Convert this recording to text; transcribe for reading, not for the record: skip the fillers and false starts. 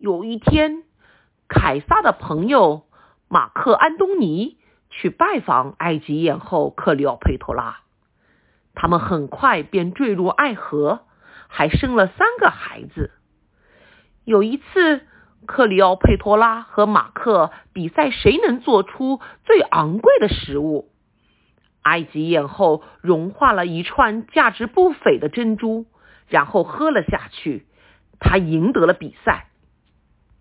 有一天，凯撒的朋友马克安东尼去拜访埃及艳后克里奥佩托拉，他们很快便坠入爱河，还生了3个孩子。有一次，克里奥佩托拉和马克比赛谁能做出最昂贵的食物。埃及艳后融化了一串价值不菲的珍珠，然后喝了下去，她赢得了比赛。